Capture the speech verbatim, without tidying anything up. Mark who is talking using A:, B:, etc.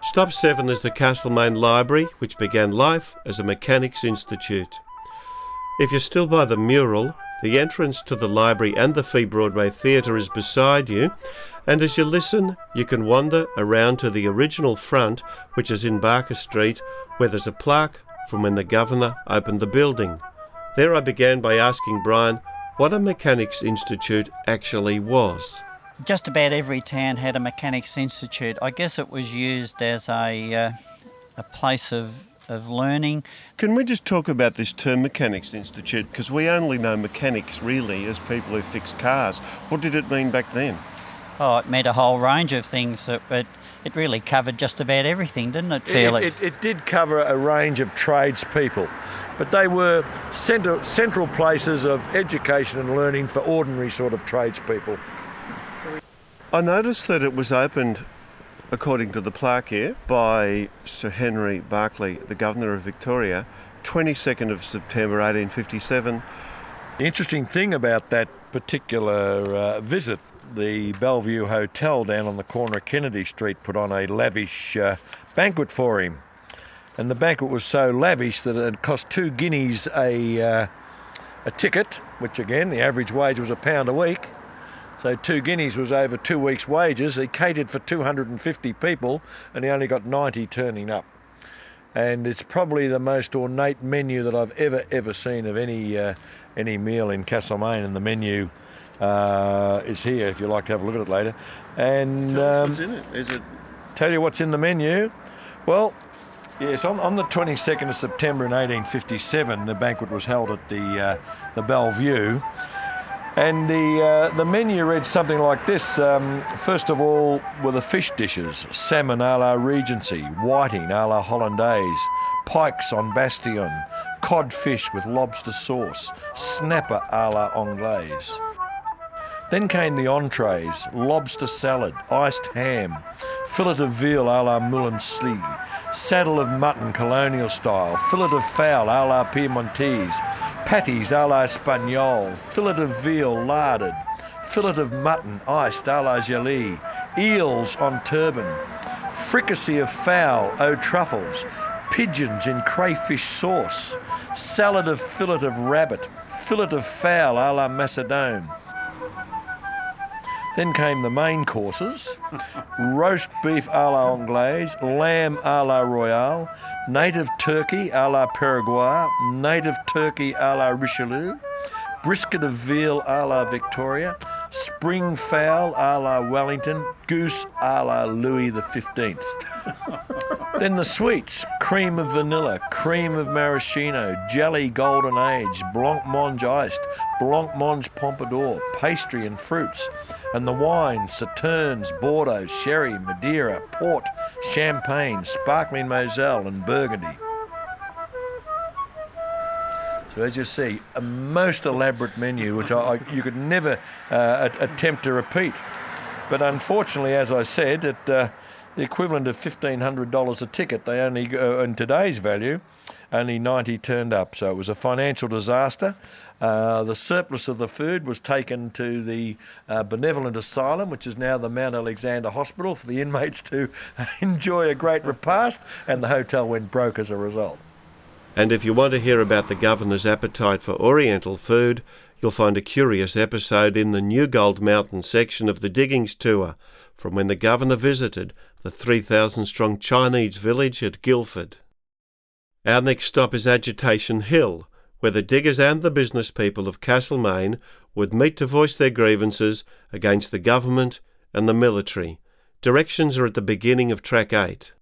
A: Stop seven is the Castlemaine Library, which began life as a mechanics institute. If you're still by the mural, the entrance to the library and the Fee Broadway Theatre is beside you, and as you listen, you can wander around to the original front, which is in Barker Street, where there's a plaque from when the Governor opened the building. There I began by asking Brian what a mechanics institute actually was.
B: Just about every town had a mechanics institute. I guess it was used as a uh, a place of, of learning.
A: Can we just talk about this term mechanics institute? Because we only know mechanics really as people who fix cars. What did it mean back then?
B: Oh, it meant a whole range of things. It, it, it really covered just about everything, didn't it, Felix?
C: It, it, it did cover a range of tradespeople, but they were centre, central places of education and learning for ordinary sort of tradespeople.
A: I noticed that it was opened, according to the plaque here, by Sir Henry Berkeley, the Governor of Victoria, twenty-second of September eighteen fifty-seven.
C: The interesting thing about that particular uh, visit, the Bellevue Hotel down on the corner of Kennedy Street put on a lavish uh, banquet for him. And the banquet was so lavish that it cost two guineas a, uh, a ticket, which again, the average wage was a pound a week. So two guineas was over two weeks' wages. He catered for two hundred fifty people and he only got ninety turning up. And it's probably the most ornate menu that I've ever, ever seen of any uh, any meal in Castlemaine, and the menu uh, is here if you'd like to have a look at it later. And
A: Tell us
C: um,
A: what's in it. Is it?
C: Tell you what's in the menu? Well, yes, on, on the twenty-second of September in eighteen fifty-seven, the banquet was held at the uh, the Bellevue. And the uh, the menu read something like this. Um, first of all were the fish dishes: salmon a la Regency, whiting a la Hollandaise, pikes en Bastion, codfish with lobster sauce, snapper a la Anglaise. Then came the entrees: lobster salad, iced ham, fillet of veal a la Moulin-Slie, saddle of mutton colonial style, fillet of fowl a la Piemontese, patties a la Espagnole, fillet of veal larded, fillet of mutton iced a la Gelée, eels on turban, fricassee of fowl aux truffles, pigeons in crayfish sauce, salad of fillet of rabbit, fillet of fowl a la Macedone. Then came the main courses: roast beef a la Anglaise, lamb a la Royale, native turkey a la Paraguay, native turkey a la Richelieu, brisket of veal a la Victoria, spring fowl a la Wellington, goose a la Louis the fifteenth. Then the sweets: cream of vanilla, cream of maraschino, jelly golden age, blancmange iced, blancmange pompadour, pastry and fruits. And the wines: Sauternes, Bordeaux, sherry, Madeira, port, champagne, sparkling Moselle and Burgundy. So as you see, a most elaborate menu which I, I, you could never uh, attempt to repeat. But unfortunately, as I said, at uh, the equivalent of fifteen hundred dollars a ticket, they only, uh, in today's value, only ninety turned up. So it was a financial disaster. Uh, the surplus of the food was taken to the uh, Benevolent Asylum, which is now the Mount Alexander Hospital, for the inmates to enjoy a great repast, and the hotel went broke as a result.
A: And if you want to hear about the Governor's appetite for Oriental food, you'll find a curious episode in the New Gold Mountain section of the Diggings Tour, from when the Governor visited the three thousand strong Chinese village at Guildford. Our next stop is Agitation Hill, where the diggers and the business people of Castlemaine would meet to voice their grievances against the government and the military. Directions are at the beginning of track eight.